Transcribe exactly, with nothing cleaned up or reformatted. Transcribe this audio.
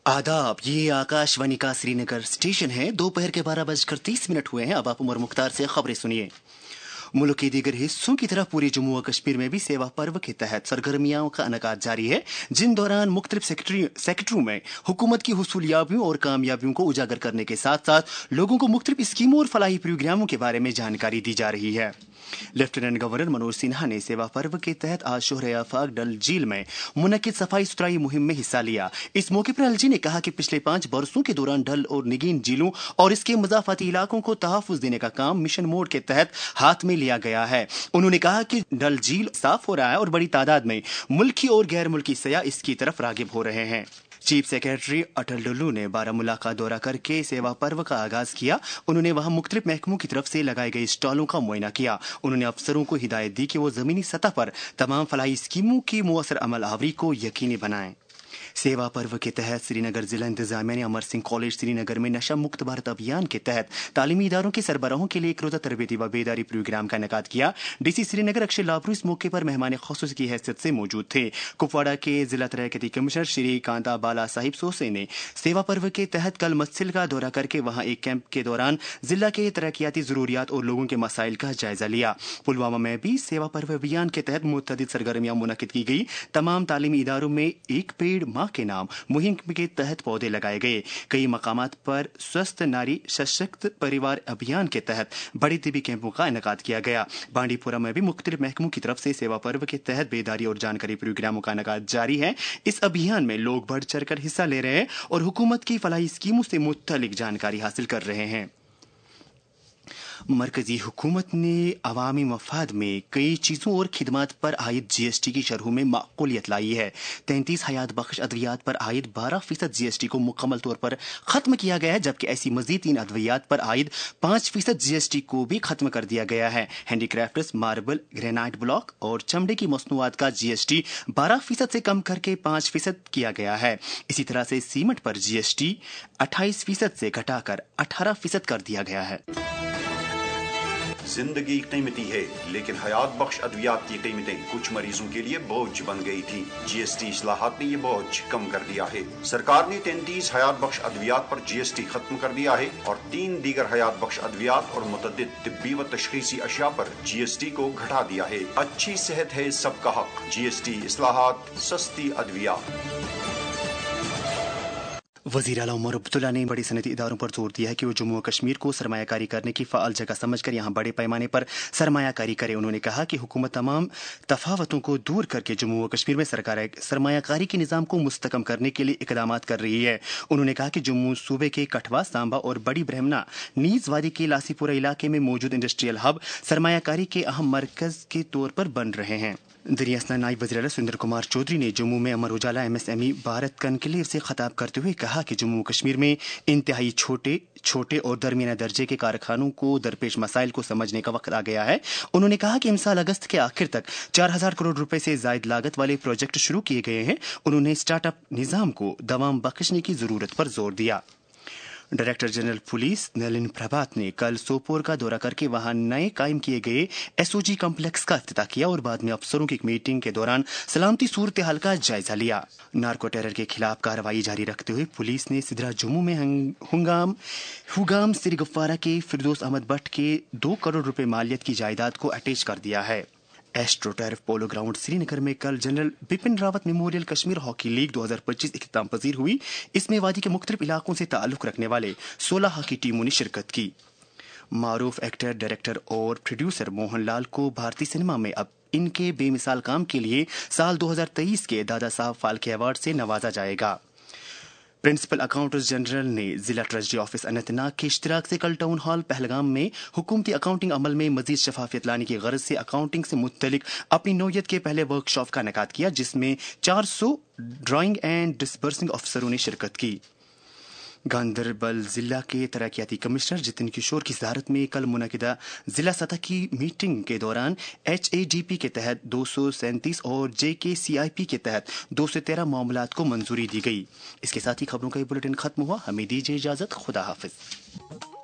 आदाब, ये आकाशवाणी का श्रीनगर स्टेशन है। दोपहर के बारह बजकर तीस मिनट हुए हैं। अब आप उमर मुख्तार से खबरें सुनिए। मुल्क के दीगर हिस्सों की तरह पूरे जम्मू व कश्मीर में भी सेवा पर्व के तहत सरगर्मियों का इनेकाद जारी है, जिन दौरान मुख्तलिफ सेक्टरों में हुकूमत की हुसूलियाबियों और कामयाबियों को उजागर करने के साथ साथ लोगों को मुख्तलिफ स्कीमों और फलाही प्रोग्रामों के बारे में जानकारी दी जा रही है। लेफ्टिनेंट गवर्नर मनोज सिन्हा ने सेवा पर्व के तहत आज शोहर आफाक डल झील में मुनक्किद सफाई सुथराई मुहिम में हिस्सा लिया। इस मौके पर एलजी ने कहा कि पिछले पांच बरसों के दौरान डल और निगीन झीलों और इसके मज़ाफाती इलाकों को तहफ़्फ़ुज़ देने का काम मिशन मोड के तहत हाथ में लिया गया है। उन्होंने कहा कि डल झील साफ हो रहा है और बड़ी तादाद में मुल्की और गैर मुल्की सयाह इसकी तरफ रागिब हो रहे हैं। चीफ सेक्रेटरी अटल डुल्लू ने बारामूला का दौरा करके सेवा पर्व का आगाज किया। उन्होंने वहां मुख्तलिफ महकमों की तरफ से लगाए गए स्टॉलों का मुआयना किया। उन्होंने अफसरों को हिदायत दी कि वो जमीनी सतह पर तमाम फलाही स्कीमों की मुअस्सर अमल आवरी को यकीनी बनाएं। सेवा पर्व के तहत श्रीनगर जिला इंतजामिया ने अमर सिंह कॉलेज श्रीनगर में नशा मुक्त भारत अभियान के तहत तालीमी इदारों के सरबराहों के लिए एक रोजा तरबेती व बेदारी प्रोग्राम का इनेकाद किया। डीसी श्रीनगर अक्षय लाबरू इस मौके पर मेहमान खुसूस की हैसियत से मौजूद थे। कुपवाड़ा के जिला तरक्याती कमिश्नर श्री कांता बाला साहिब सोसे ने सेवा पर्व के तहत कल मस्जिद का दौरा करके वहां एक कैंप के दौरान जिला के तरक्याती जरूरियात और लोगों के मसाइल का जायजा लिया। पुलवामा में भी सेवा पर्व अभियान के तहत मुतअद्दिद सरगर्मियां मुनक्किद की गई। तमाम तालीमी इदारों में एक पेड़ माँ के नाम मुहिम के तहत पौधे लगाए गए। कई मकामात पर स्वस्थ नारी सशक्त परिवार अभियान के तहत बड़ी तिबी कैंपों का इनेकाद किया गया। बांडीपुरा में भी मुख्तलिफ महकमों की तरफ से सेवा पर्व के तहत बेदारी और जानकारी प्रोग्रामों का इनेकाद जारी है। इस अभियान में लोग बढ़ चढ़कर हिस्सा ले रहे हैं और हुकूमत की फलाही स्कीमों से मुत्तलिक जानकारी हासिल कर रहे हैं। मरकजी हुकूमत ने अवामी मफाद में कई चीज़ों और खिदमात पर आयद जी एस टी की शरहों में माकूलियत लाई है। तैंतीस हयात बख्श अद्वियात पर आयद बारह फीसद जी एस टी को मुकम्मल तौर पर खत्म किया गया है, जबकि ऐसी मजीद तीन अद्वियात पर आयद पाँच फीसद जी एस टी को भी खत्म कर दिया गया है। हैंडीक्राफ्ट्स, मार्बल, ग्रेनाइट ब्लॉक और चमड़े की मसनूआत का जी एस टी बारह फीसद से कम करके पाँच फीसद किया गया है। इसी तरह से सीमेंट पर जी एस टी अट्ठाईस फीसद से घटाकर अठारह फीसद कर दिया गया है। जिंदगी कीमती है, लेकिन हयात बख्श अद्वियात की कीमतें कुछ मरीजों के लिए बोझ बन गई थी। जीएसटी इस्लाहात ने ये बोझ कम कर दिया है। सरकार ने तैंतीस हयात बख्श अद्वियात पर जीएसटी खत्म कर दिया है और तीन दीगर हयात बख्श अद्वियात और मुतअद्दिद तिब्बी व तशखीसी अशिया पर जीएसटी को घटा दिया है। अच्छी सेहत है सबका हक। जीएसटी इस्लाहात, सस्ती अद्वियात। वज़ीर आला उमर अब्दुल्ला ने बड़ी सनती इदारों पर जोर दिया है कि वो जम्मू और कश्मीर को सरमायाकारी करने की फ़ाल जगह समझकर यहाँ बड़े पैमाने पर सरमायाकारी करे। उन्होंने कहा कि हुकूमत तमाम तफावतों को दूर करके जम्मू और कश्मीर में सरकार सरमायाकारी के निज़ाम को मुस्तकम करने के लिए इकदाम कर रही है। उन्होंने कहा कि जम्मू सूबे के कठवा, सांबा और बड़ी ब्रह्मना नीज़ वादी के लासीपुरा इलाके में मौजूद इंडस्ट्रियल हब सरमायाकारी के अहम मरकज़ के तौर पर बन रहे हैं। दरियासना नायब वज़ीर सुरेंद्र कुमार चौधरी ने जम्मू में Amar Ujala M S M E Bharat conclave से खिताब करते हुए कहा कि जम्मू कश्मीर में इंतहाई छोटे छोटे और दरमियाना दर्जे के कारखानों को दरपेश मसाइल को समझने का वक्त आ गया है। उन्होंने कहा कि इस साल अगस्त के आखिर तक चार हजार करोड़ रुपए से जायद लागत वाले प्रोजेक्ट शुरू किए गए हैं। उन्होंने स्टार्टअप निज़ाम को दवाम बख्शने की जरूरत पर जोर दिया। Director general police Nalin Prabhat ने कल सोपोर का दौरा करके वहां नए कायम किए गए एसओजी कॉम्प्लेक्स का इफ्तिताह किया और बाद में अफसरों की एक मीटिंग के दौरान सलामती सूरत हाल का जायजा लिया। नार्को टेरर के खिलाफ कार्रवाई जारी रखते हुए पुलिस ने सिदरा जम्मू में हुंगाम हुगाम सिरगफ्फारा के फिरदौस अहमद भट्ट के दो करोड़ रुपए मालियत की जायदाद को अटैच कर दिया है। Astro turf polo ground Srinagar में कल general Bipin Rawat memorial Kashmir hockey league दो हज़ार पच्चीस इख्तिताम पजीर हुई। इसमें वादी के मुख्तलिफ इलाकों से ताल्लुक रखने वाले सोलह हॉकी टीमों ने शिरकत की। मारूफ एक्टर, डायरेक्टर और प्रोड्यूसर मोहन लाल को भारतीय सिनेमा में अब इनके बेमिसाल काम के लिए साल दो हज़ार तेईस के दादा साहब फाल्के अवार्ड से नवाजा जाएगा। प्रिंसिपल अकाउंटेंट जनरल ने जिला ट्रेजरी ऑफिस अनंतनाग के इश्तिराक से कल टाउन हॉल पहलगाम में हुकूमती अकाउंटिंग अमल में मजीद शफाफियत लाने की गर्ज से अकाउंटिंग से मुत्तलिक अपनी नौयत के पहले वर्कशॉप का इनेकाद किया, जिसमें चार सौ ड्राइंग एंड डिस्बर्सिंग अफसरों ने शिरकत की। गांधरबल जिला के तरक्याती कमिश्नर जितिन किशोर की सदारत में कल मुनकिदा जिला सतह की मीटिंग के दौरान एच ए डी पी के तहत दो सौ सैंतीस और जे के सी आई पी के तहत दो सौ तेरह मामलात को मंजूरी दी गई। इसके साथ ही खबरों का ये बुलेटिन खत्म हुआ। हमें दीजिए इजाजत। खुदा हाफिज।